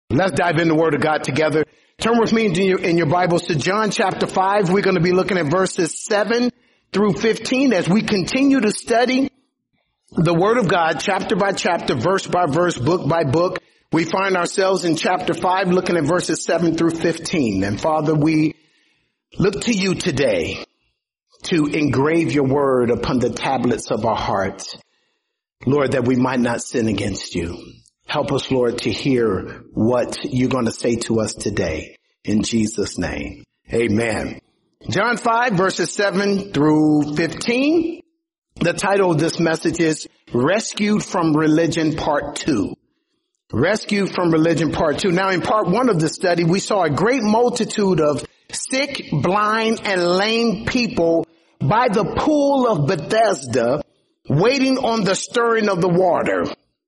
Let's dive into the Word of God together. Turn with me in your Bibles to John chapter 5. We're going to be looking at verses 7 through 15 as we continue to study the Word of God chapter by chapter, verse by verse, book by book. We find ourselves in chapter 5 looking at verses 7 through 15. And Father, we look to you today to engrave your word upon the tablets of our hearts, Lord, that we might not sin against you. Help us, Lord, to hear what you're going to say to us today. In Jesus' name, amen. John 5, verses 7 through 15. The title of this message is Rescued from Religion, Part 2. Rescued from Religion, Part 2. Now, in Part 1 of the study, we saw a great multitude of sick, blind, and lame people by the pool of Bethesda, waiting on the stirring of the water,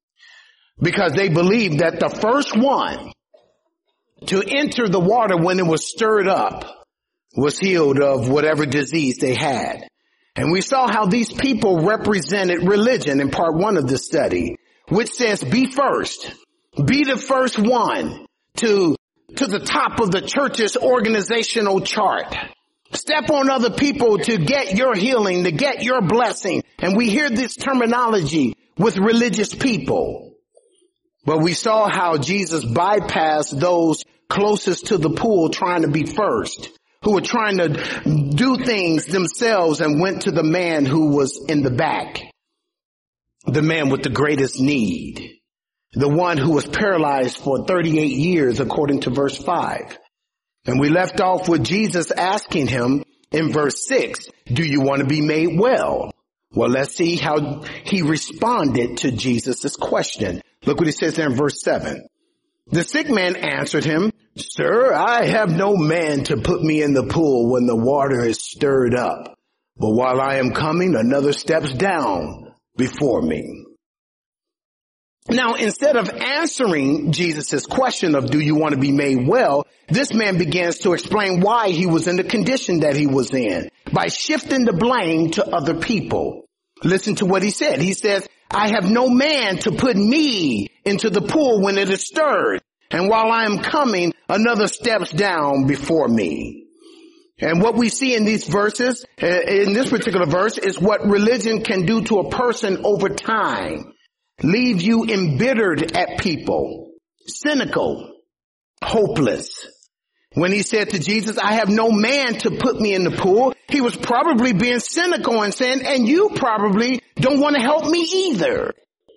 because they believed that the first one to enter the water when it was stirred up was healed of whatever disease they had. And we saw how these people represented religion in part 1 of the study, which says be first, be the first one to the top of the church's organizational chart. Step on other people to get your healing, to get your blessing. And we hear this terminology with religious people. But we saw how Jesus bypassed those closest to the pool trying to be first, who were trying to do things themselves, and went to the man who was in the back, the man with the greatest need, the one who was paralyzed for 38 years, according to verse 5. And we left off with Jesus asking him in verse 6, do you want to be made well? Well, let's see how he responded to Jesus' question. Look what he says there in verse 7. The sick man answered him, Sir, I have no man to put me in the pool when the water is stirred up. But while I am coming, another steps down before me. Now, instead of answering Jesus' question of do you want to be made well, this man begins to explain why he was in the condition that he was in by shifting the blame to other people. Listen to what he said. He says, I have no man to put me into the pool when it is stirred. And while I am coming, another steps down before me. And what we see in these verses, in this particular verse, is what religion can do to a person over time. Leave you embittered at people, cynical, hopeless. When he said to Jesus, I have no man to put me in the pool, he was probably being cynical and saying, and you probably don't want to help me either.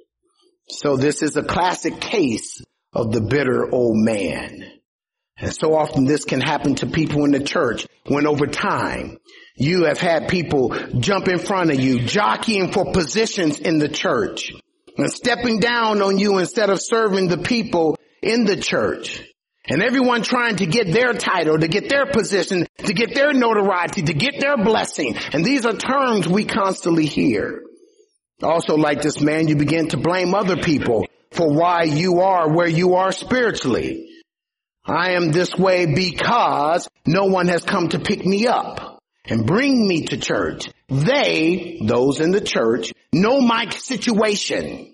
So this is a classic case of the bitter old man. And so often this can happen to people in the church when over time you have had people jump in front of you, jockeying for positions in the church and stepping down on you instead of serving the people in the church. And everyone trying to get their title, to get their position, to get their notoriety, to get their blessing. And these are terms we constantly hear. Also, like this man, you begin to blame other people for why you are where you are spiritually. I am this way because no one has come to pick me up and bring me to church. They, those in the church, know my situation.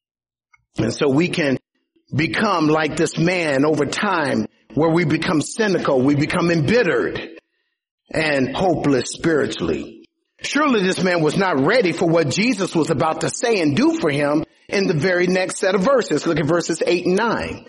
And so we can become like this man over time, where we become cynical, we become embittered and hopeless spiritually. Surely this man was not ready for what Jesus was about to say and do for him in the very next set of verses. Look at verses 8 and 9.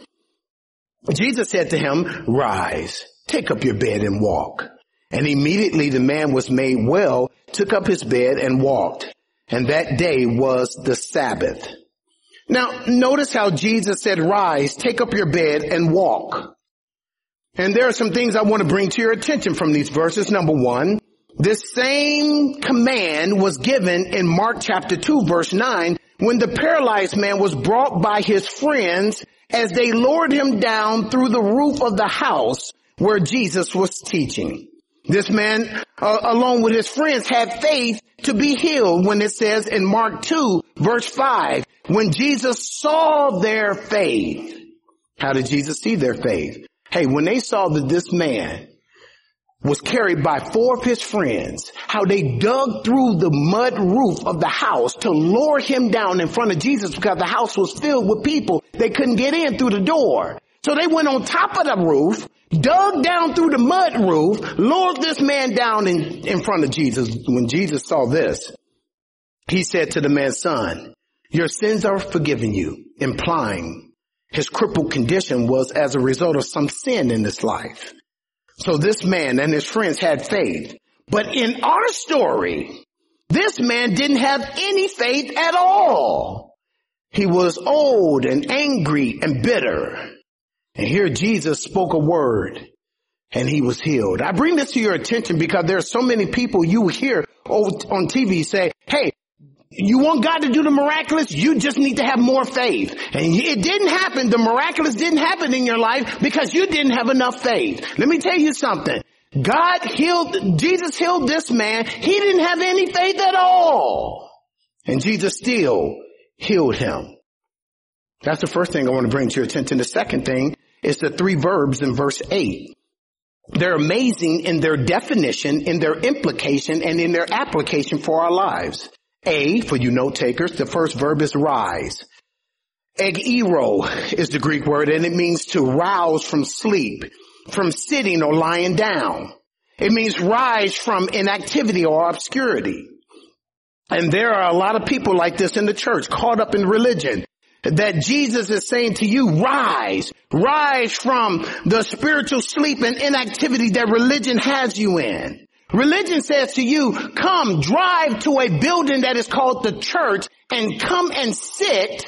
Jesus said to him, Rise, take up your bed and walk. And immediately the man was made well, took up his bed and walked. And that day was the Sabbath. Now, notice how Jesus said, rise, take up your bed and walk. And there are some things I want to bring to your attention from these verses. Number 1, this same command was given in Mark chapter 2, verse 9, when the paralyzed man was brought by his friends as they lowered him down through the roof of the house where Jesus was teaching. This man, along with his friends, had faith to be healed when it says in Mark 2, verse 5, when Jesus saw their faith. How did Jesus see their faith? Hey, when they saw that this man was carried by 4 of his friends, how they dug through the mud roof of the house to lower him down in front of Jesus because the house was filled with people. They couldn't get in through the door. So they went on top of the roof, dug down through the mud roof, lowered this man down in front of Jesus. When Jesus saw this, he said to the man, son, your sins are forgiven you, implying his crippled condition was as a result of some sin in his life. So this man and his friends had faith. But in our story, this man didn't have any faith at all. He was old and angry and bitter. And here Jesus spoke a word and he was healed. I bring this to your attention because there are so many people you hear on TV say, hey, you want God to do the miraculous? You just need to have more faith. And it didn't happen. The miraculous didn't happen in your life because you didn't have enough faith. Let me tell you something. Jesus healed this man. He didn't have any faith at all. And Jesus still healed him. That's the first thing I want to bring to your attention. The second thing is the three verbs in verse 8. They're amazing in their definition, in their implication, and in their application for our lives. A, for you note takers, the first verb is rise. Egiro is the Greek word, and it means to rouse from sleep, from sitting or lying down. It means rise from inactivity or obscurity. And there are a lot of people like this in the church, caught up in religion, that Jesus is saying to you, rise from the spiritual sleep and inactivity that religion has you in. Religion says to you, come drive to a building that is called the church and come and sit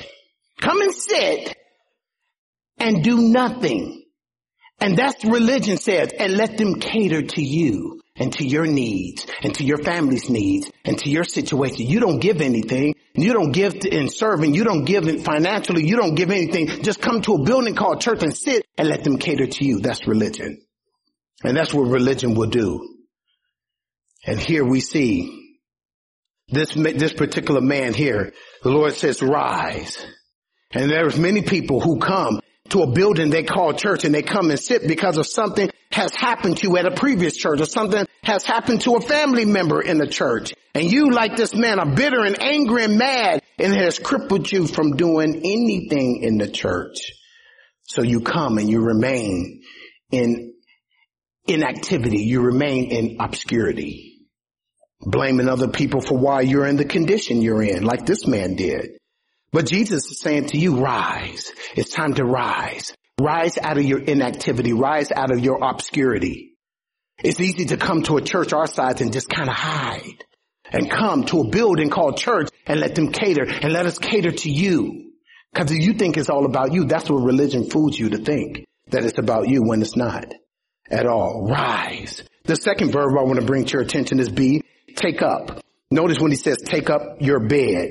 and do nothing. And that's religion says, and let them cater to you and to your needs and to your family's needs and to your situation. You don't give anything. You don't give in serving. You don't give it financially. You don't give anything. Just come to a building called church and sit and let them cater to you. That's religion. And that's what religion will do. And here we see this particular man here. The Lord says, rise. And there's many people who come to a building they call church and they come and sit because of something has happened to you at a previous church or something has happened to a family member in the church. And you, like this man, are bitter and angry and mad, and it has crippled you from doing anything in the church. So you come and you remain in inactivity. You remain in obscurity, blaming other people for why you're in the condition you're in, like this man did. But Jesus is saying to you, rise. It's time to rise. Rise out of your inactivity. Rise out of your obscurity. It's easy to come to a church our size and just kind of hide and come to a building called church and let them cater and let us cater to you. Because you think it's all about you. That's what religion fools you to think, that it's about you when it's not at all. Rise. The second verb I want to bring to your attention is B, take up. Notice when he says take up your bed.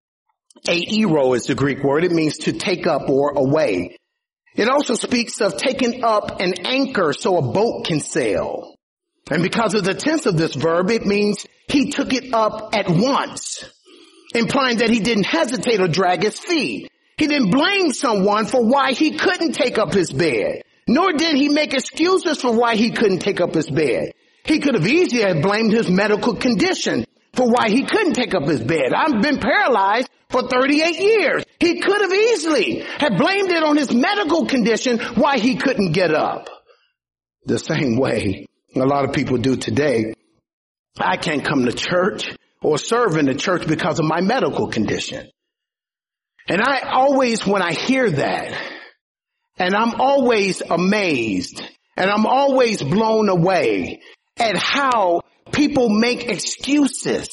Aero is the Greek word. It means to take up or away. It also speaks of taking up an anchor so a boat can sail. And because of the tense of this verb, it means he took it up at once, implying that he didn't hesitate or drag his feet. He didn't blame someone for why he couldn't take up his bed, nor did he make excuses for why he couldn't take up his bed. He could have easily have blamed his medical condition for why he couldn't take up his bed. I've been paralyzed for 38 years. He could have easily have blamed it on his medical condition why he couldn't get up. The same way a lot of people do today. I can't come to church or serve in the church because of my medical condition. And I always, when I hear that, and I'm always amazed and I'm always blown away at how people make excuses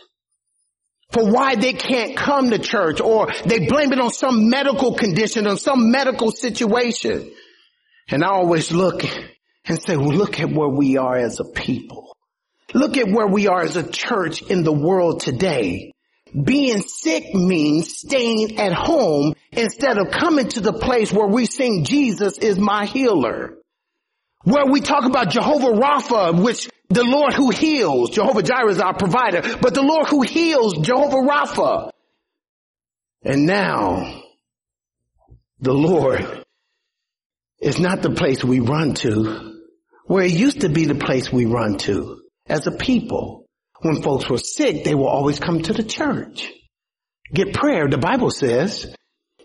for why they can't come to church, or they blame it on some medical condition or some medical situation. And I always look and say, well, look at where we are as a people. Look at where we are as a church in the world today. Being sick means staying at home instead of coming to the place where we sing Jesus is my healer. Where we talk about Jehovah Rapha, which the Lord who heals. Jehovah Jireh is our provider, but the Lord who heals, Jehovah Rapha. And now the Lord is not the place we run to, where it used to be the place we run to as a people. When folks were sick, they will always come to the church, get prayer. The Bible says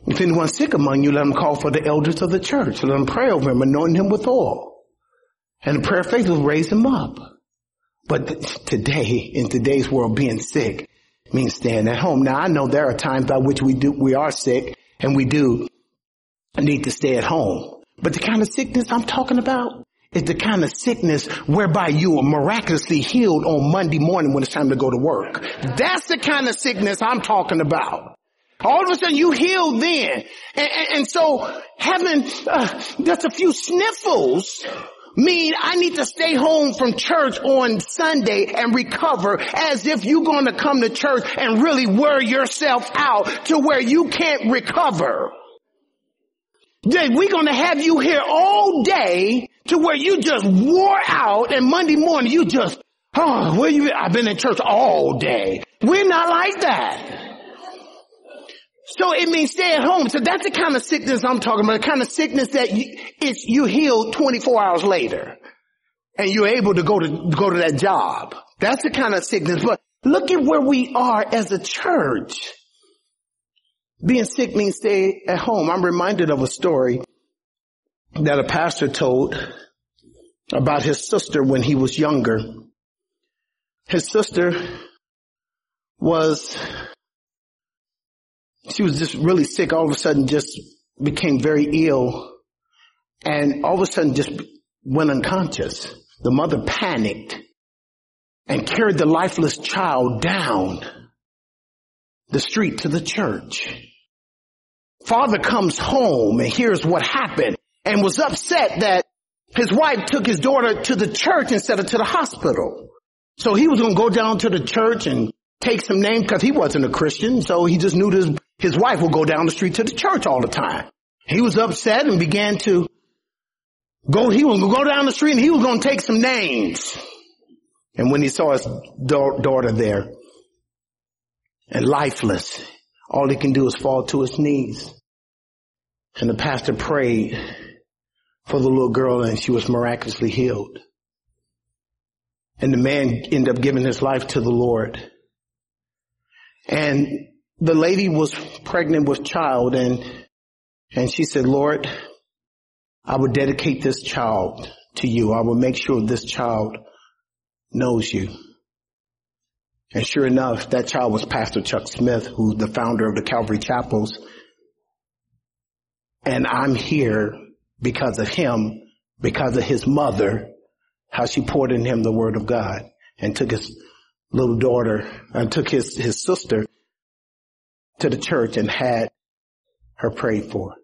If anyone's sick among you, let him call for the elders of the church. Let them pray over him, anoint him with oil. And the prayer of faith will raise him up. But today, in today's world, being sick means staying at home. Now, I know there are times by which we are sick and we do need to stay at home. But the kind of sickness I'm talking about is the kind of sickness whereby you are miraculously healed on Monday morning when it's time to go to work. That's the kind of sickness I'm talking about. All of a sudden you healed then. And so having just a few sniffles mean I need to stay home from church on Sunday and recover, as if you're going to come to church and really wear yourself out to where you can't recover. We're going to have you here all day to where you just wore out, and Monday morning you just, where you? I've been in church all day. We're not like that. So it means stay at home. So that's the kind of sickness I'm talking about. The kind of sickness that you healed 24 hours later and you're able to go to that job. That's the kind of sickness. But look at where we are as a church. Being sick means stay at home. I'm reminded of a story that a pastor told about his sister when he was younger. His sister she was just really sick. All of a sudden just became very ill and all of a sudden just went unconscious. The mother panicked and carried the lifeless child down the street to the church. Father comes home and hears what happened and was upset that his wife took his daughter to the church instead of to the hospital. So he was going to go down to the church and take some names because he wasn't a Christian. So he just knew his wife would go down the street to the church all the time. He was upset and began to he was going to go down the street and he was going to take some names. And when he saw his daughter there and lifeless, all he can do is fall to his knees. And the pastor prayed for the little girl and she was miraculously healed. And the man ended up giving his life to the Lord. And the lady was pregnant with child and she said, Lord, I will dedicate this child to you. I will make sure this child knows you. And sure enough, that child was Pastor Chuck Smith, who's the founder of the Calvary Chapels. And I'm here because of him, because of his mother, how she poured in him the word of God and took his little daughter and took his sister to the church and had her prayed for.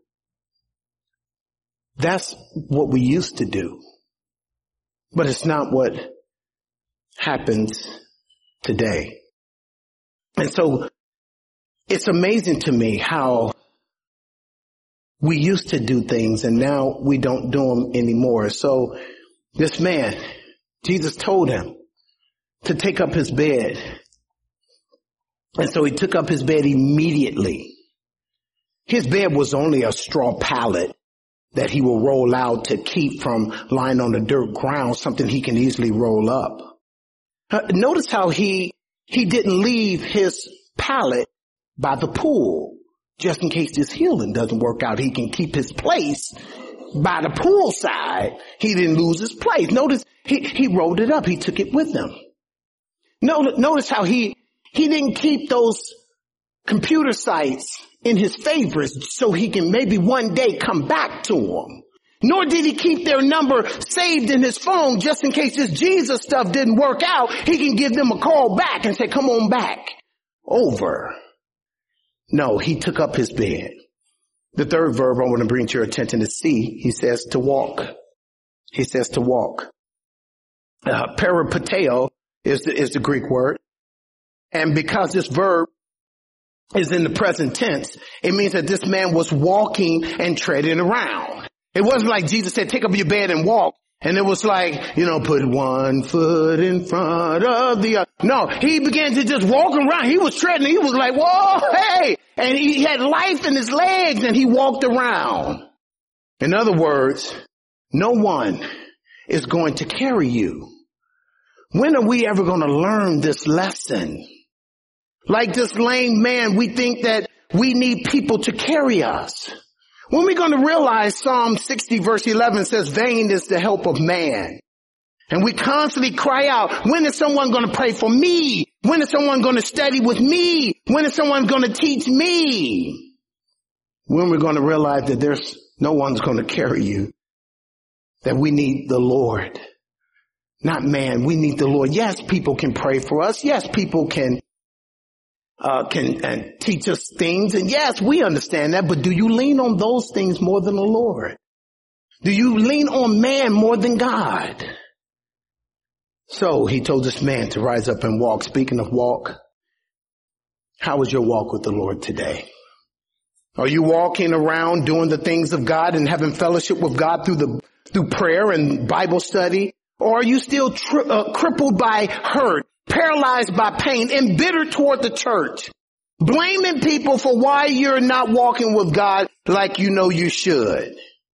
That's what we used to do. But it's not what happens today. And so it's amazing to me how we used to do things and now we don't do them anymore. So this man, Jesus told him to take up his bed. And so he took up his bed immediately. His bed was only a straw pallet that he will roll out to keep from lying on the dirt ground, something he can easily roll up. Notice how he didn't leave his pallet by the pool just in case this healing doesn't work out. He can keep his place by the pool side. He didn't lose his place. Notice he rolled it up. He took it with him. Notice how he didn't keep those computer sites in his favorites so he can maybe one day come back to them. Nor did he keep their number saved in his phone just in case this Jesus stuff didn't work out. He can give them a call back and say, come on back over. No, he took up his bed. The third verb I want to bring to your attention is see. He says to walk. He says to walk. Peripateo is the Greek word. And because this verb is in the present tense, it means that this man was walking and treading around. It wasn't like Jesus said, take up your bed and walk. And it was like, put one foot in front of the other. No, he began to just walk around. He was treading. He was like, whoa, hey. And he had life in his legs and he walked around. In other words, no one is going to carry you. When are we ever going to learn this lesson? Like this lame man, we think that we need people to carry us. When we're going to realize Psalm 60 verse 11 says, vain is the help of man. And we constantly cry out, when is someone going to pray for me? When is someone going to study with me? When is someone going to teach me? When we're going to realize that there's no one's going to carry you, that we need the Lord, not man. We need the Lord. Yes, people can pray for us. Yes, people can teach us things. And yes, we understand that. But do you lean on those things more than the Lord? Do you lean on man more than God? So he told this man to rise up and walk. Speaking of walk, how is your walk with the Lord today? Are you walking around doing the things of God and having fellowship with God through prayer and Bible study? Or are you still crippled by hurt, paralyzed by pain, embittered toward the church, blaming people for why you're not walking with God like you know you should?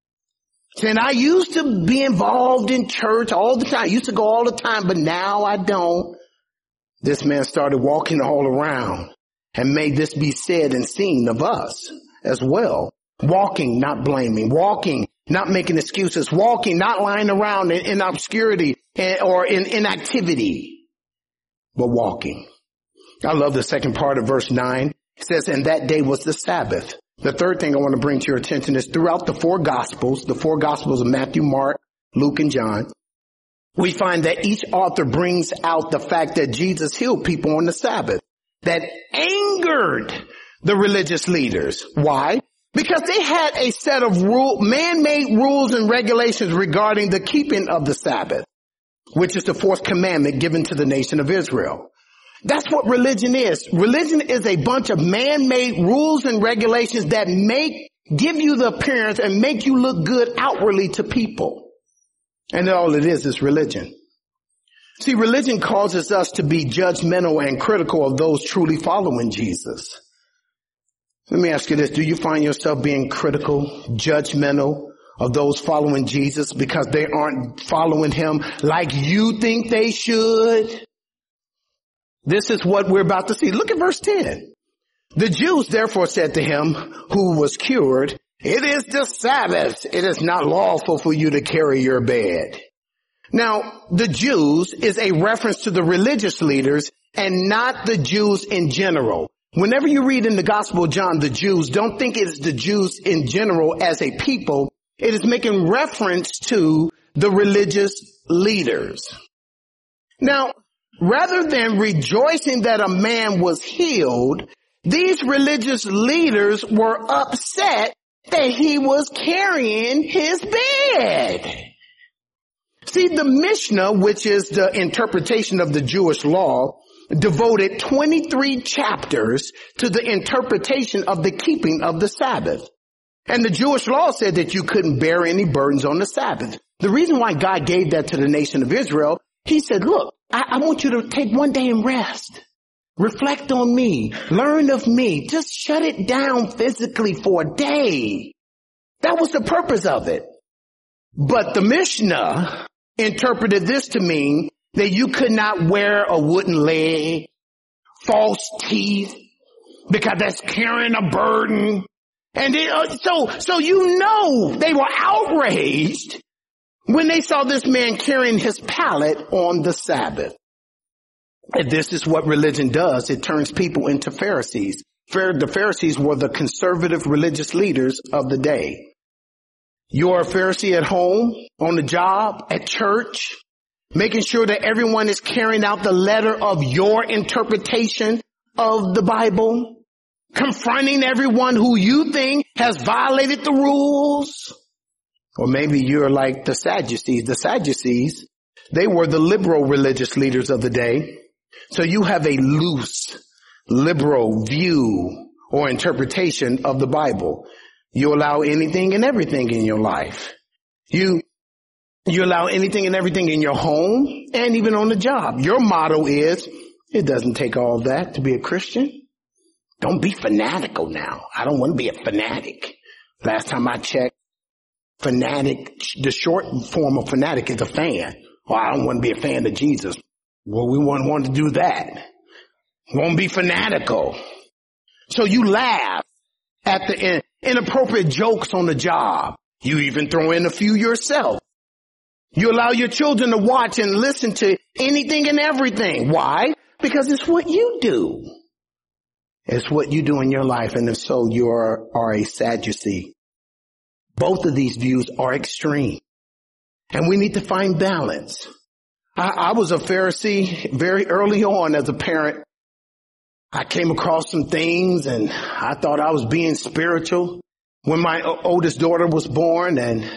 And I used to be involved in church all the time. I used to go all the time, but now I don't. This man started walking all around, and may this be said and seen of us as well. Walking, not blaming. Walking, not making excuses. Walking, not lying around in obscurity or in inactivity, but walking. I love the second part of verse 9. It says, and that day was the Sabbath. The third thing I want to bring to your attention is throughout the four gospels of Matthew, Mark, Luke, and John, we find that each author brings out the fact that Jesus healed people on the Sabbath. That angered the religious leaders. Why? Because they had a set of man-made rules and regulations regarding the keeping of the Sabbath, which is the fourth commandment given to the nation of Israel. That's what religion is. Religion is a bunch of man-made rules and regulations that give you the appearance and make you look good outwardly to people. And all it is religion. See, religion causes us to be judgmental and critical of those truly following Jesus. Let me ask you this. Do you find yourself being critical, judgmental of those following Jesus because they aren't following him like you think they should? This is what we're about to see. Look at verse 10. The Jews therefore said to him who was cured, it is the Sabbath. It is not lawful for you to carry your bed. Now, the Jews is a reference to the religious leaders and not the Jews in general. Whenever you read in the Gospel of John, the Jews, don't think it is the Jews in general as a people. It is making reference to the religious leaders. Now, rather than rejoicing that a man was healed, these religious leaders were upset that he was carrying his bed. See, the Mishnah, which is the interpretation of the Jewish law, devoted 23 chapters to the interpretation of the keeping of the Sabbath. And the Jewish law said that you couldn't bear any burdens on the Sabbath. The reason why God gave that to the nation of Israel, he said, look, I want you to take one day and rest. Reflect on me. Learn of me. Just shut it down physically for a day. That was the purpose of it. But the Mishnah interpreted this to mean that you could not wear a wooden leg, false teeth, because that's carrying a burden. And so you know they were outraged when they saw this man carrying his pallet on the Sabbath. And this is what religion does. It turns people into Pharisees. The Pharisees were the conservative religious leaders of the day. You're a Pharisee at home, on the job, at church, making sure that everyone is carrying out the letter of your interpretation of the Bible, confronting everyone who you think has violated the rules. Or maybe you're like the Sadducees. The Sadducees, they were the liberal religious leaders of the day. So you have a loose, liberal view or interpretation of the Bible. You allow anything and everything in your life. You allow anything and everything in your home and even on the job. Your motto is, it doesn't take all that to be a Christian. Don't be fanatical now. I don't want to be a fanatic. Last time I checked, fanatic, the short form of fanatic is a fan. Well, I don't want to be a fan of Jesus. Well, we wouldn't want to do that. Won't be fanatical. So you laugh at the end. Inappropriate jokes on the job. You even throw in a few yourself. You allow your children to watch and listen to anything and everything. Why? Because it's what you do. It's what you do in your life. And if so, you are a Sadducee. Both of these views are extreme. And we need to find balance. I was a Pharisee very early on as a parent. I came across some things and I thought I was being spiritual when my oldest daughter was born. And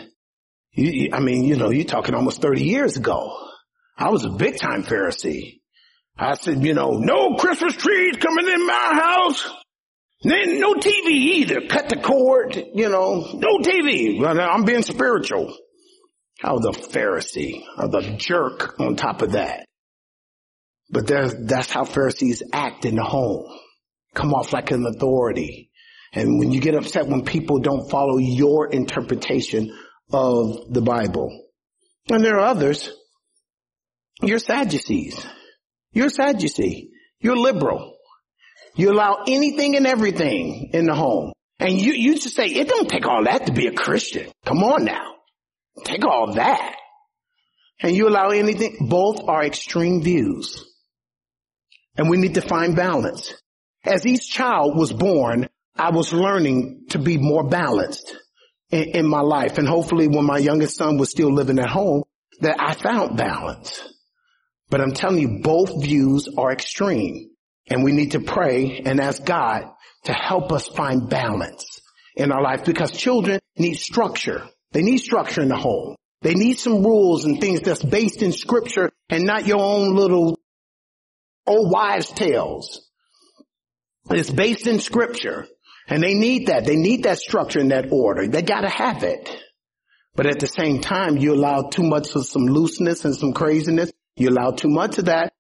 you're talking almost 30 years ago. I was a big time Pharisee. I said, no Christmas trees coming in my house. Then no TV either. Cut the cord, no TV. I'm being spiritual. I was a Pharisee. I was a jerk on top of that. But that's how Pharisees act in the home. Come off like an authority. And when you get upset when people don't follow your interpretation of the Bible. And there are others. You're Sadducees. You're a Sadducee. You're liberal. You allow anything and everything in the home. And you just say, it don't take all that to be a Christian. Come on now. Take all that. And you allow anything. Both are extreme views. And we need to find balance. As each child was born, I was learning to be more balanced in my life. And hopefully when my youngest son was still living at home, that I found balance. But I'm telling you, both views are extreme. And we need to pray and ask God to help us find balance in our life, because children need structure. They need structure in the home. They need some rules and things that's based in scripture and not your own little old wives' tales. It's based in scripture, and they need that. They need that structure and that order. They got to have it. But at the same time, you allow too much of some looseness and some craziness. You allow too much of that.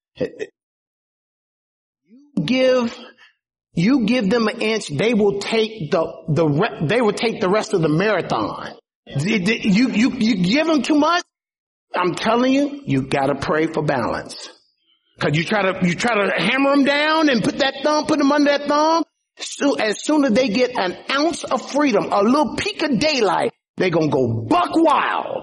You give them an inch, they will take the rest of the marathon. You give them too much. I'm telling you, you gotta pray for balance. Cause you try to hammer them down and put them under that thumb. So as soon as they get an ounce of freedom, a little peak of daylight, they're gonna go buck wild.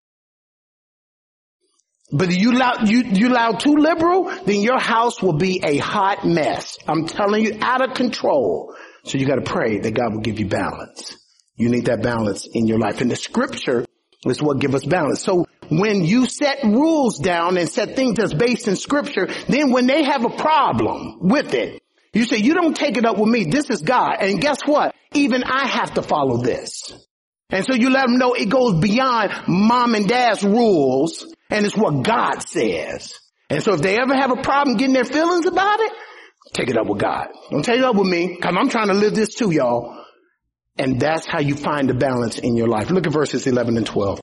But you allow too liberal, then your house will be a hot mess. I'm telling you, out of control. So you got to pray that God will give you balance. You need that balance in your life. And the scripture is what gives us balance. So when you set rules down and set things that's based in scripture, then when they have a problem with it, you say, you don't take it up with me. This is God. And guess what? Even I have to follow this. And so you let them know it goes beyond mom and dad's rules. And it's what God says. And so if they ever have a problem getting their feelings about it, take it up with God. Don't take it up with me, because I'm trying to live this too, y'all. And that's how you find the balance in your life. Look at verses 11 and 12.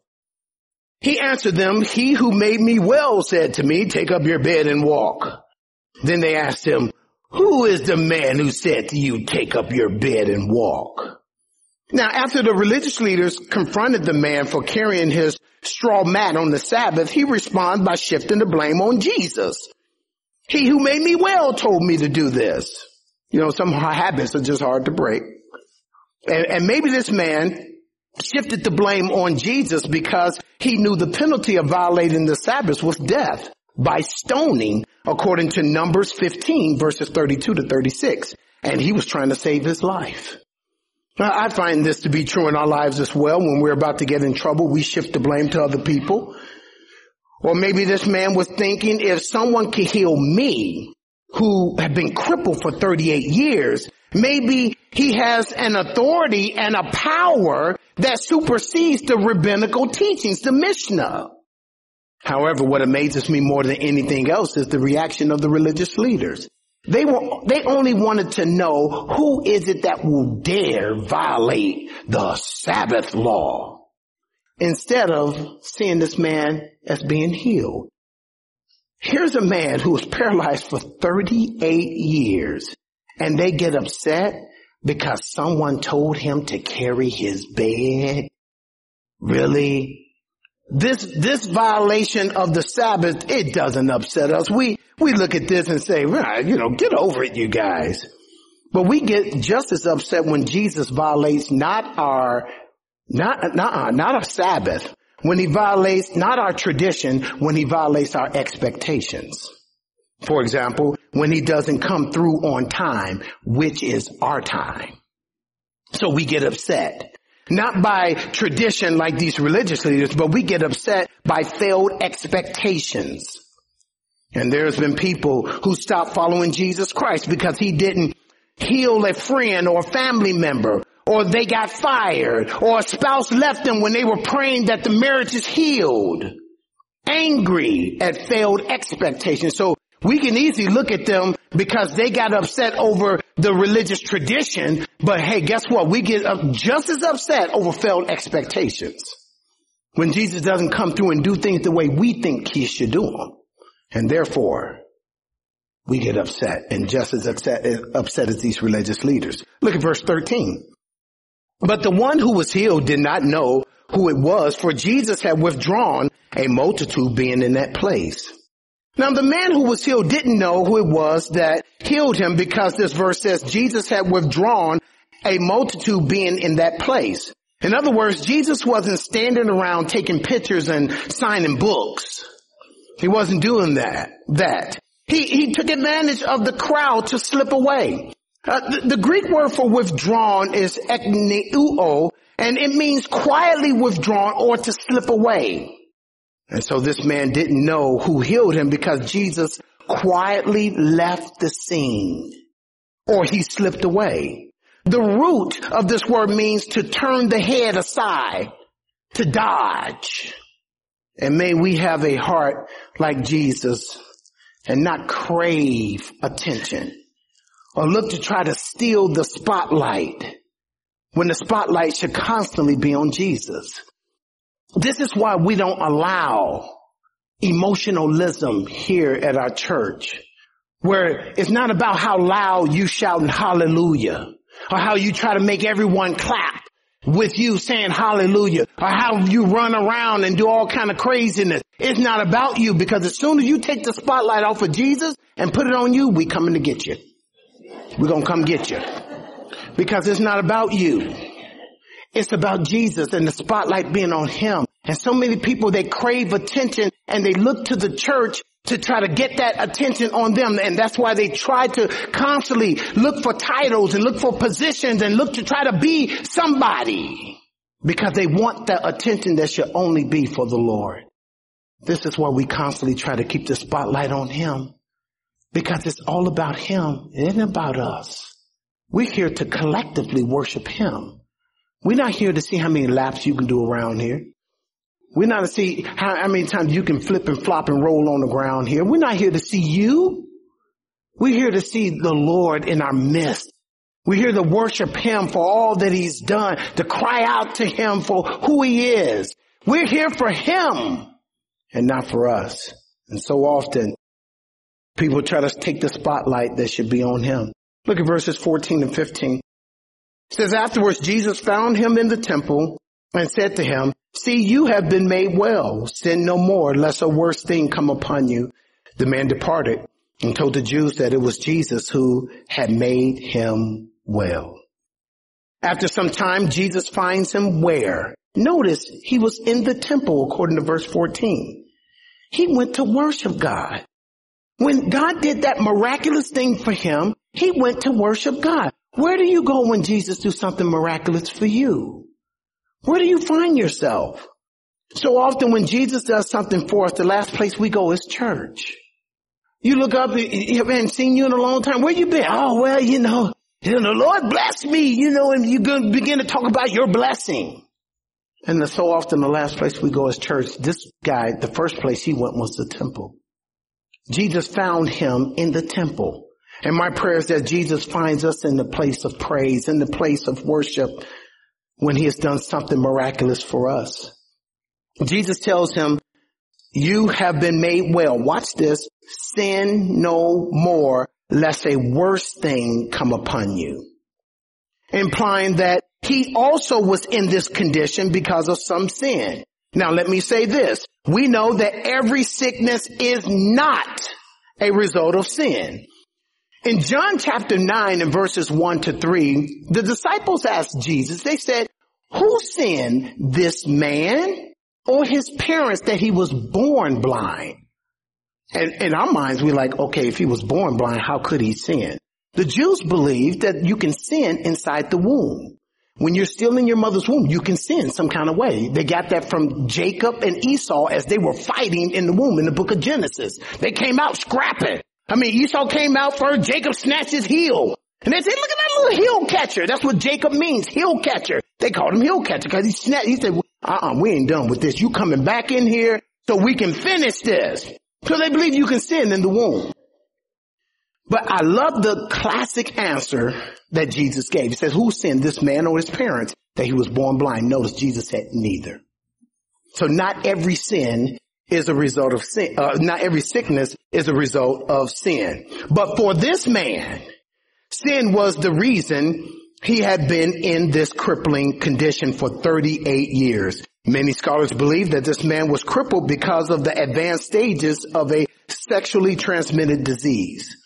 He answered them, he who made me well said to me, take up your bed and walk. Then they asked him, who is the man who said to you, take up your bed and walk? Now, after the religious leaders confronted the man for carrying his straw mat on the Sabbath, he responds by shifting the blame on Jesus. He who made me well told me to do this. Some habits are just hard to break. And maybe this man shifted the blame on Jesus because he knew the penalty of violating the Sabbath was death by stoning, according to Numbers 15, verses 32 to 36. And he was trying to save his life. I find this to be true in our lives as well. When we're about to get in trouble, we shift the blame to other people. Or maybe this man was thinking, if someone could heal me, who have been crippled for 38 years, maybe he has an authority and a power that supersedes the rabbinical teachings, the Mishnah. However, what amazes me more than anything else is the reaction of the religious leaders. They only wanted to know, who is it that will dare violate the Sabbath law, instead of seeing this man as being healed. Here's a man who was paralyzed for 38 years, and they get upset because someone told him to carry his bed. Really? This violation of the Sabbath, it doesn't upset us. We look at this and say, right, get over it, you guys. But we get just as upset when Jesus violates not our Sabbath, when he violates not our tradition, when he violates our expectations. For example, when he doesn't come through on time, which is our time. So we get upset. Not by tradition like these religious leaders, but we get upset by failed expectations. And there's been people who stopped following Jesus Christ because he didn't heal a friend or family member, or they got fired, or a spouse left them when they were praying that the marriage is healed. Angry at failed expectations. So we can easily look at them because they got upset over the religious tradition. But hey, guess what? We get just as upset over failed expectations when Jesus doesn't come through and do things the way we think he should do them. And therefore, we get upset and just as upset as these religious leaders. Look at verse 13. But the one who was healed did not know who it was, for Jesus had withdrawn, a multitude being in that place. Now the man who was healed didn't know who it was that healed him, because this verse says Jesus had withdrawn, a multitude being in that place. In other words, Jesus wasn't standing around taking pictures and signing books. He wasn't doing that. He took advantage of the crowd to slip away. The Greek word for withdrawn is ekneuo, and it means quietly withdrawn or to slip away. And so this man didn't know who healed him because Jesus quietly left the scene, or he slipped away. The root of this word means to turn the head aside, to dodge. And may we have a heart like Jesus and not crave attention or look to try to steal the spotlight when the spotlight should constantly be on Jesus. This is why we don't allow emotionalism here at our church, where it's not about how loud you shouting hallelujah or how you try to make everyone clap with you saying hallelujah, or how you run around and do all kind of craziness. It's not about you, because as soon as you take the spotlight off of Jesus and put it on you, we coming to get you. We're going to come get you, because it's not about you. It's about Jesus and the spotlight being on him. And so many people, they crave attention and they look to the church to try to get that attention on them. And that's why they try to constantly look for titles and look for positions and look to try to be somebody, because they want the attention that should only be for the Lord. This is why we constantly try to keep the spotlight on him, because it's all about him. It isn't about us. We're here to collectively worship him. We're not here to see how many laps you can do around here. We're not to see how many times you can flip and flop and roll on the ground here. We're not here to see you. We're here to see the Lord in our midst. We're here to worship him for all that he's done, to cry out to him for who he is. We're here for him and not for us. And so often people try to take the spotlight that should be on him. Look at verses 14 and 15. It says, afterwards, Jesus found him in the temple and said to him, see, you have been made well. Sin no more, lest a worse thing come upon you. The man departed and told the Jews that it was Jesus who had made him well. After some time, Jesus finds him where? Notice he was in the temple, according to verse 14. He went to worship God. When God did that miraculous thing for him, he went to worship God. Where do you go when Jesus do something miraculous for you? Where do you find yourself? So often when Jesus does something for us, the last place we go is church. You look up, you haven't seen you in a long time. Where you been? Oh, well, the Lord blessed me, and you begin to talk about your blessing. And so often the last place we go is church. This guy, the first place he went was the temple. Jesus found him in the temple. And my prayer is that Jesus finds us in the place of praise, in the place of worship, when he has done something miraculous for us. Jesus tells him, you have been made well. Watch this. Sin no more, lest a worse thing come upon you. Implying that he also was in this condition because of some sin. Now let me say this. We know that every sickness is not a result of sin. In John chapter 9 and verses 1 to 3, the disciples asked Jesus, they said, who sinned, this man or his parents, that he was born blind? And in our minds, we're like, okay, if he was born blind, how could he sin? The Jews believed that you can sin inside the womb. When you're still in your mother's womb, you can sin some kind of way. They got that from Jacob and Esau as they were fighting in the womb in the book of Genesis. They came out scrapping. Esau came out first, Jacob snatched his heel. And they said, look at that little heel catcher. That's what Jacob means, heel catcher. They called him heel catcher because he snatched. He said, we ain't done with this. You coming back in here so we can finish this. So they believe you can sin in the womb. But I love the classic answer that Jesus gave. He says, who sinned, this man or his parents, that he was born blind? Notice Jesus said neither. So not every sin is a result of sin. Not every sickness is a result of sin. But for this man, sin was the reason he had been in this crippling condition for 38 years. Many scholars believe that this man was crippled because of the advanced stages of a sexually transmitted disease.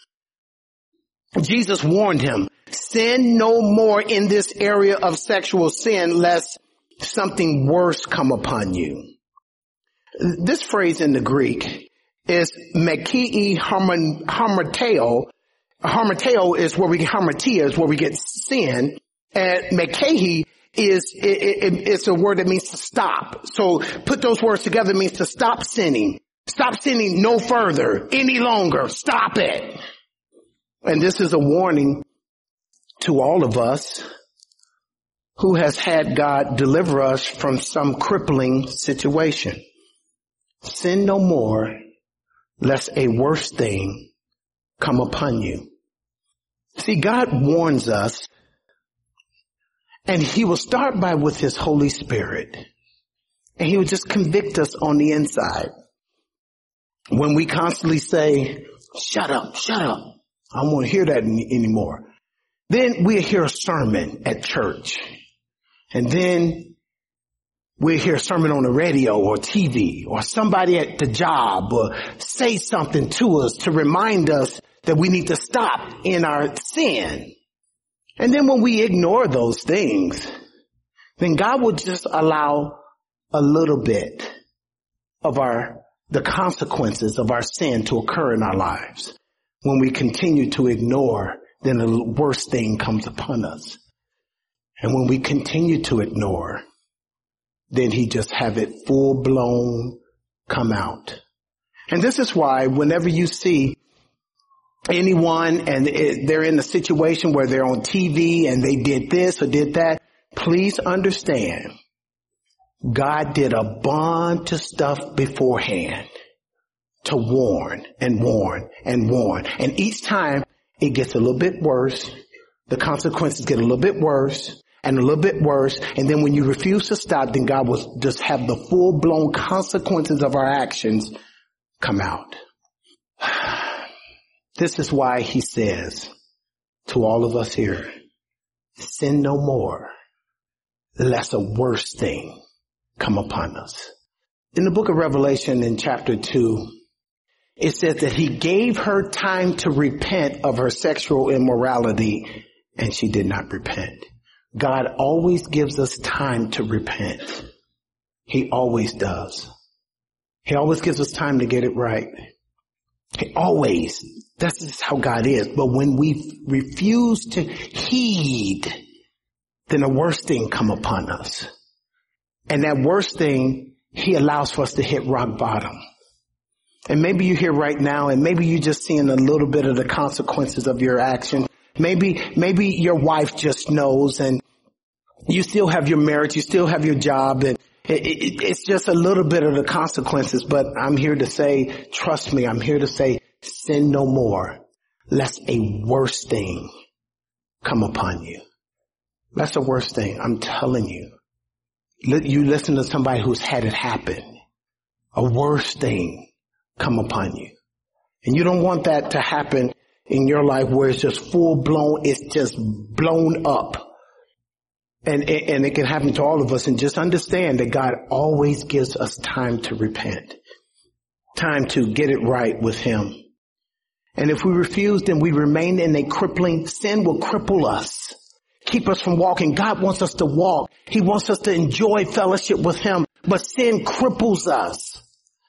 Jesus warned him, sin no more in this area of sexual sin, lest something worse come upon you. This phrase in the Greek is mekii harmateo. Harmateo is where we get harmatia, is where we get sin. And mekehi it's a word that means to stop. So put those words together, it means to stop sinning. Stop sinning no further, any longer. Stop it. And this is a warning to all of us who has had God deliver us from some crippling situation. Sin no more, lest a worse thing come upon you. See, God warns us, and he will start by with his Holy Spirit, and he will just convict us on the inside. When we constantly say, shut up, I don't want to hear that anymore. Then we'll hear a sermon at church. And then we'll hear a sermon on the radio or TV, or somebody at the job or say something to us to remind us that we need to stop in our sin. And then when we ignore those things, then God will just allow a little bit of the consequences of our sin to occur in our lives. When we continue to ignore, then the worst thing comes upon us. And when we continue to ignore, then he just have it full blown come out. And this is why whenever you see anyone and they're in a situation where they're on TV and they did this or did that, please understand, God did a bunch of stuff beforehand to warn and warn and warn. And each time it gets a little bit worse. The consequences get a little bit worse and a little bit worse. And then when you refuse to stop, then God will just have the full blown consequences of our actions come out. This is why he says to all of us here, sin no more, lest a worse thing come upon us. In the book of Revelation in chapter 2, it says that he gave her time to repent of her sexual immorality, and she did not repent. God always gives us time to repent. He always does. He always gives us time to get it right. He always. That's just how God is. But when we refuse to heed, then a worse thing come upon us. And that worst thing, he allows for us to hit rock bottom. And maybe you're here right now and maybe you're just seeing a little bit of the consequences of your action. Maybe your wife just knows and you still have your marriage, you still have your job, and it's just a little bit of the consequences. But I'm here to say, trust me, I'm here to say, sin no more, lest a worse thing come upon you. That's the worst thing. I'm telling you. You listen to somebody who's had it happen. A worse thing come upon you. And you don't want that to happen in your life where it's just full blown, it's just blown up. And it can happen to all of us. And just understand that God always gives us time to repent, time to get it right with him. And if we refuse, then we remain in a crippling. Sin will cripple us, keep us from walking. God wants us to walk. He wants us to enjoy fellowship with him, but sin cripples us.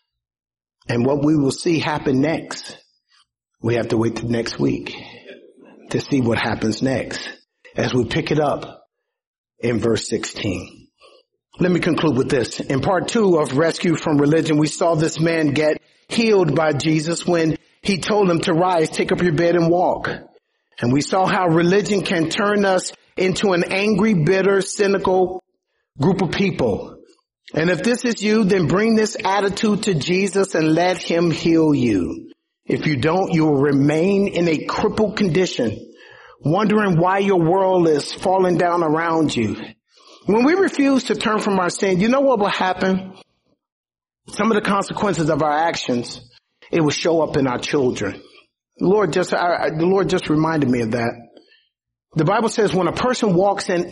And what we will see happen next, we have to wait till next week to see what happens next as we pick it up in verse 16. Let me conclude with this. In part 2 of Rescue from Religion, we saw this man get healed by Jesus when he told him to rise, take up your bed and walk. And we saw how religion can turn us into an angry, bitter, cynical group of people. And if this is you, then bring this attitude to Jesus and let him heal you. If you don't, you will remain in a crippled condition, wondering why your world is falling down around you. When we refuse to turn from our sin, you know what will happen? Some of the consequences of our actions, it will show up in our children. The Lord just reminded me of that. The Bible says when a person walks in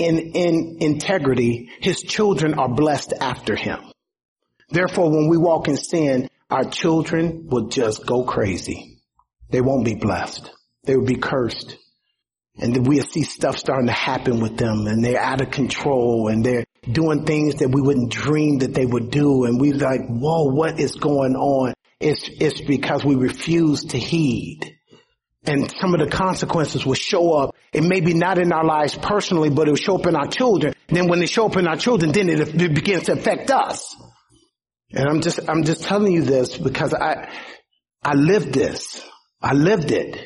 integrity, his children are blessed after him. Therefore, when we walk in sin, our children will just go crazy. They won't be blessed. They will be cursed. And then we'll see stuff starting to happen with them, and they're out of control, and they're doing things that we wouldn't dream that they would do. And we're like, whoa, what is going on? It's because we refuse to heed. And some of the consequences will show up. It may be not in our lives personally, but it will show up in our children. And then when they show up in our children, then it begins to affect us. And I'm just telling you this because I lived this. I lived it.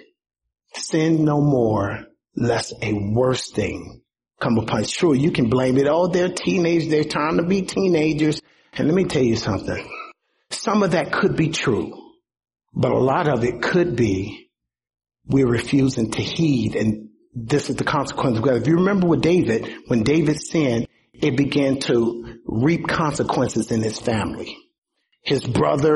Sin no more, lest a worse thing come upon you. Sure, you can blame it. Oh, they're teenagers. They're trying to be teenagers. And let me tell you something. Some of that could be true, but a lot of it could be we're refusing to heed. And this is the consequence of God. If you remember with David, when David sinned, it began to reap consequences in his family. His brother,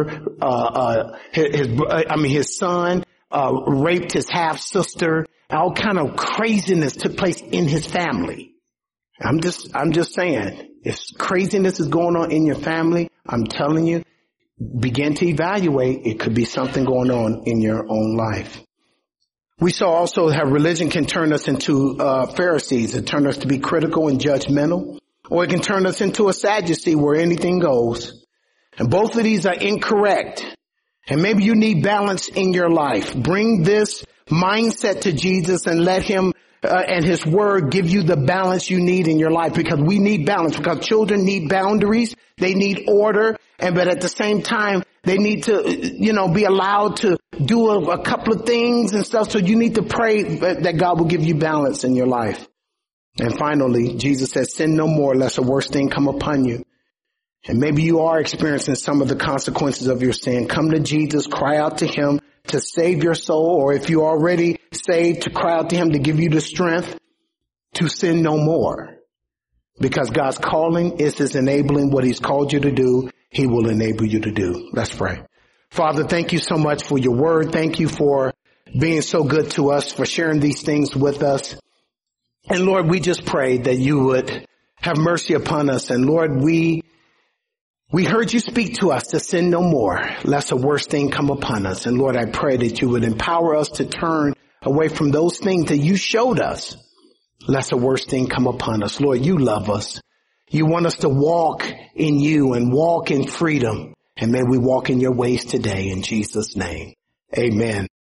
his son, raped his half sister. All kind of craziness took place in his family. I'm just saying, if craziness is going on in your family, I'm telling you, begin to evaluate. It could be something going on in your own life. We saw also how religion can turn us into Pharisees. It turn us to be critical and judgmental, or it can turn us into a Sadducee where anything goes. And both of these are incorrect. And maybe you need balance in your life. Bring this mindset to Jesus and let him and his word give you the balance you need in your life, because we need balance, because children need boundaries. They need order. But at the same time, they need to, be allowed to do a couple of things and stuff. So you need to pray that God will give you balance in your life. And finally, Jesus says, sin no more, lest a worse thing come upon you. And maybe you are experiencing some of the consequences of your sin. Come to Jesus, cry out to him to save your soul, or if you're already saved, to cry out to him to give you the strength to sin no more. Because God's calling is his enabling. What he's called you to do, he will enable you to do. Let's pray. Father, thank you so much for your word. Thank you for being so good to us, for sharing these things with us. And Lord, we just pray that you would have mercy upon us. And Lord, we heard you speak to us to sin no more, lest a worse thing come upon us. And Lord, I pray that you would empower us to turn away from those things that you showed us, lest a worse thing come upon us. Lord, you love us. You want us to walk in you and walk in freedom. And may we walk in your ways today in Jesus' name. Amen.